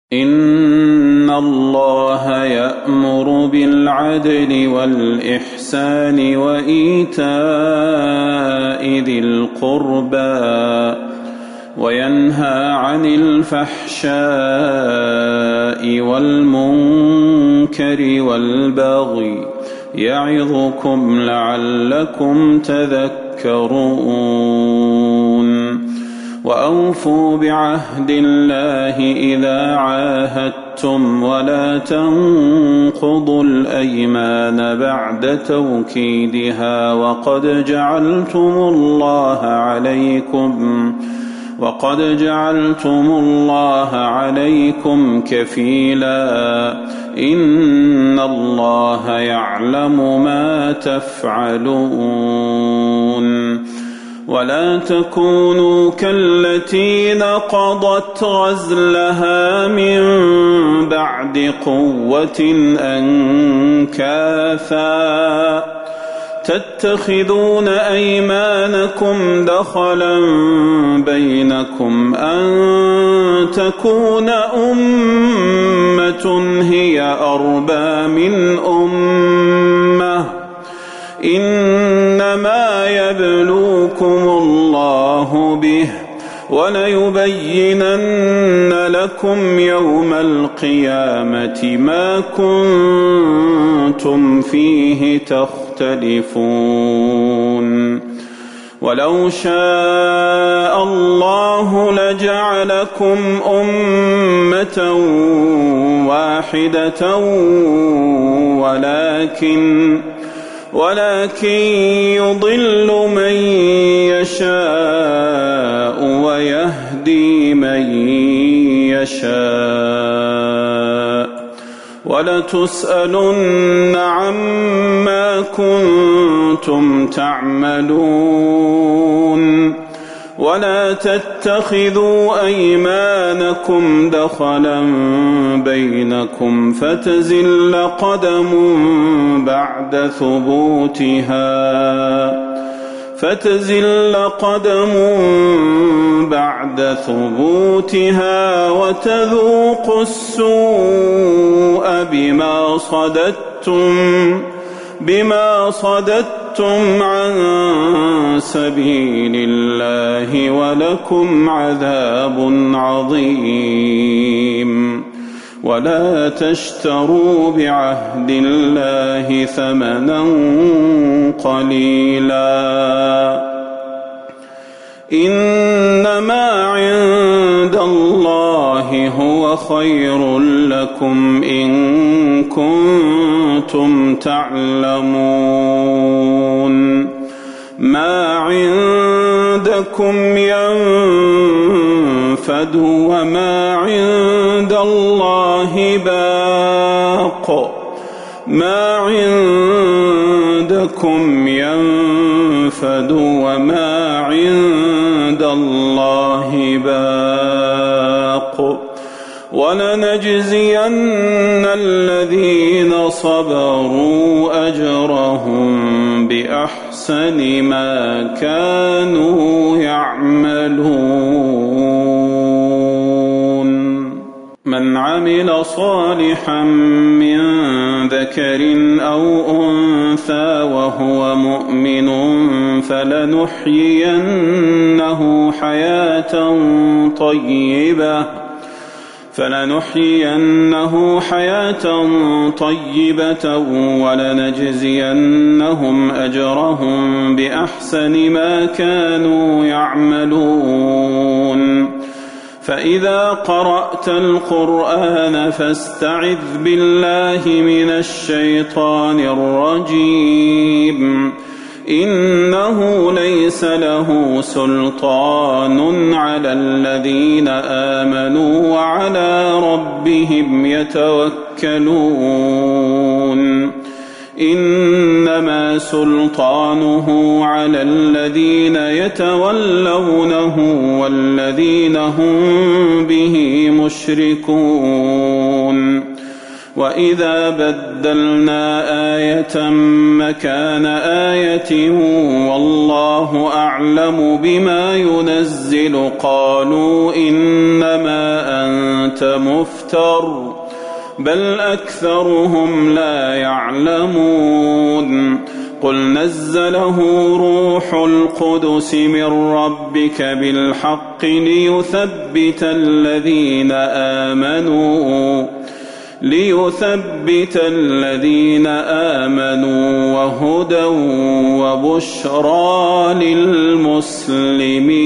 إن الله يأمر بالعدل والإحسان وإيتاء ذي القربى وينهى عن الفحشاء والمنكر والبغي يعظكم لعلكم تذكرون وأوفوا بعهد الله إذا عاهدتم ولا تنقضوا الأيمان بعد توكيدها وقد جعلتم الله عليكم كفيلا إن الله يعلم ما تفعلون ولا تكونوا كالتي نقضت غزلها من بعد قوة أنكاثا تتخذون أيمانكم دخلا بينكم أن تكون أمة هي أربى من أمة إنما يبلوكم الله به وليبينن لكم يوم القيامة ما كنتم فيه تختلفون ولو شاء الله لجعلكم أمة واحدة ولكن يضل من يشاء ويهدي من يشاء ولتسألن عما كنتم تعملون ولا تتخذوا أيمانكم دخلا بينكم فتزل قدم بعد ثبوتها وتذوقوا السوء بما صددتم عن سبيل الله ولكم عذاب عظيم ولا تشتروا بعهد الله ثمنا قليلا إنما عند الله هو خير لكم إن كنتم تعلمون ما عندكم ينفد وما عند الله باق ولنجزين الذين صبروا أجرهم بأحسن ما كانوا يعملون من عمل صالحا من ذكر أو أنثى وهو مؤمن فلنحيينه حياة طيبة ولنجزينهم أجرهم بأحسن ما كانوا يعملون فإذا قرأت القرآن فاستعذ بالله من الشيطان الرجيم إنه ليس له سلطان على الذين آمنوا وعلى ربهم يتوكلون إنما سلطانه على الذين يتولونه والذين هم به مشركون وإذا بدلنا آية مكان آية والله أعلم بما ينزل قالوا إنما أنت أنت مفتر بل أكثرهم لا يعلمون قل نزله روح القدس من ربك بالحق ليثبت الذين آمنوا وهدى وبشرى للمسلمين.